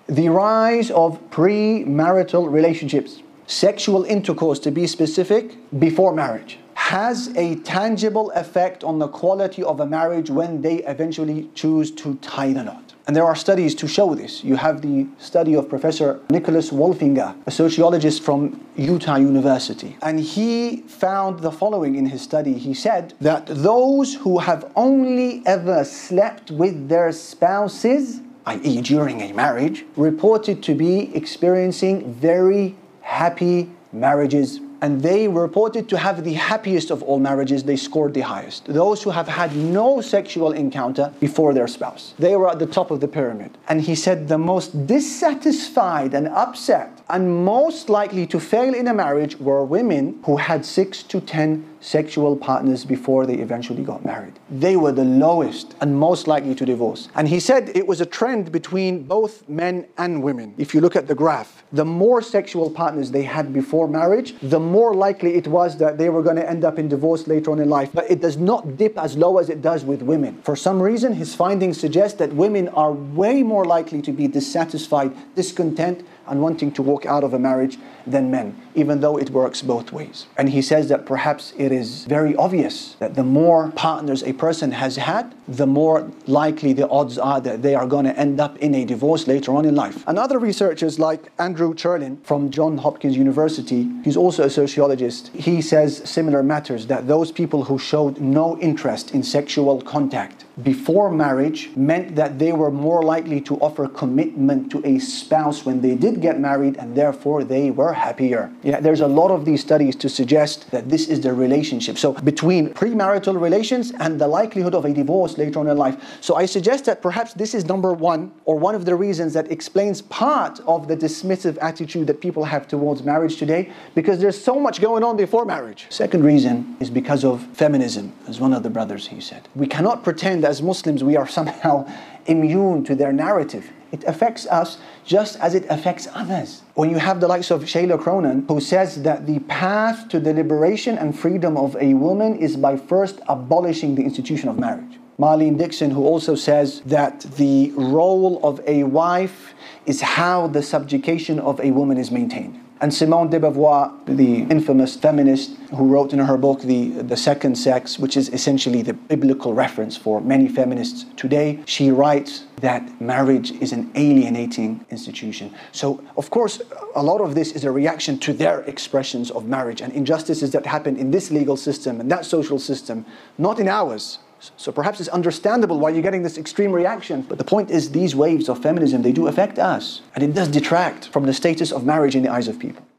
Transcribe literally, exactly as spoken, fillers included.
the rise of premarital relationships, sexual intercourse to be specific, before marriage, has a tangible effect on the quality of a marriage when they eventually choose to tie the knot. And there are studies to show this. You have the study of Professor Nicholas Wolfinger, a sociologist from Utah University. And he found the following in his study. He said that those who have only ever slept with their spouses, that is during a marriage, reported to be experiencing very happy marriages. And they were reported to have the happiest of all marriages. They scored the highest. Those who have had no sexual encounter before their spouse, they were at the top of the pyramid. And he said the most dissatisfied and upset and most likely to fail in a marriage were women who had six to ten sexual partners before they eventually got married. They were the lowest and most likely to divorce. And he said it was a trend between both men and women. If you look at the graph, the more sexual partners they had before marriage, the more likely it was that they were going to end up in divorce later on in life. But it does not dip as low as it does with women. For some reason, his findings suggest that women are way more likely to be dissatisfied, discontent, and wanting to walk out of a marriage than men, even though it works both ways. And he says that perhaps it is very obvious that the more partners a person has had, the more likely the odds are that they are going to end up in a divorce later on in life. And other researchers like Andrew Cherlin from Johns Hopkins University, he's also a sociologist, he says similar matters, that those people who showed no interest in sexual contact before marriage meant that they were more likely to offer commitment to a spouse when they did get married, and therefore they were happier. Yeah, there's a lot of these studies to suggest that this is the relationship. So between premarital relations and the likelihood of a divorce later on in life. So I suggest that perhaps this is number one, or one of the reasons that explains part of the dismissive attitude that people have towards marriage today, because there's so much going on before marriage. Second reason is because of feminism, as one of the brothers he said. We cannot pretend as Muslims we are somehow immune to their narrative. It affects us just as it affects others. When you have the likes of Shayla Cronin, who says that the path to the liberation and freedom of a woman is by first abolishing the institution of marriage. Marlene Dixon, who also says that the role of a wife is how the subjugation of a woman is maintained. And Simone de Beauvoir, the infamous feminist who wrote in her book, The, the Second Sex, which is essentially the biblical reference for many feminists today, she writes that marriage is an alienating institution. So, of course, a lot of this is a reaction to their expressions of marriage and injustices that happen in this legal system and that social system, not in ours. So perhaps it's understandable why you're getting this extreme reaction. But the point is, these waves of feminism, they do affect us. And it does detract from the status of marriage in the eyes of people.